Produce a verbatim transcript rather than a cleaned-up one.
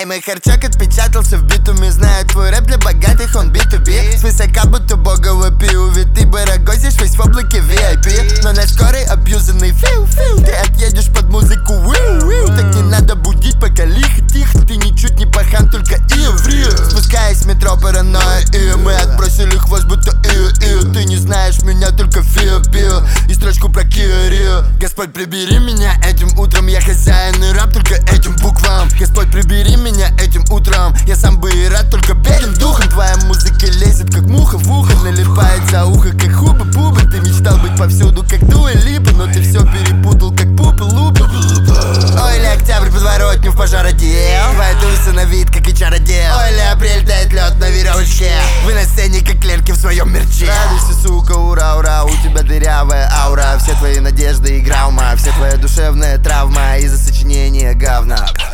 Эй, мой харчок отпечатался в битуме. Знаю, твой рэп для богатых, он би ту би. Свысока будто богово пиу. Ведь ты барагозишь весь в облаке ви ай пи. Но на скорой абьюзанный фил-фил. Ты отъедешь под музыку виу-виу. Так не надо будить, пока лихо-тихо. Ты ничуть не пахан, только ив-рил. Спускаясь в метро паранойя, и мы отбросили хвост, будто ию-ию. Ты не знаешь меня, только фил-пил. И строчку про Кио. Господь, прибери меня этим утром. Я хозяин и раб только этим буквам. Господь, прибери меня этим утром. Я сам бы и рад, только беден духом. Твоя музыка лезет, как муха в ухо. Налипает за ухо, как хуба-буба. Ты мечтал быть повсюду, как Дуа Липа. Но ты все перепутал, как пупа-лупа. Ой, ли октябрь подворотню в пожар одел. Твои тусы на вид, как и чародел. Ой, ли апрель тает лед на веревочке. Вы на сцене, как клерки в своем мерче. Радуйся, сука, ура-ура. У тебя дырявая аура. Все твои надежды игра ума. Все твоя душевная травма из-за сочинения говна.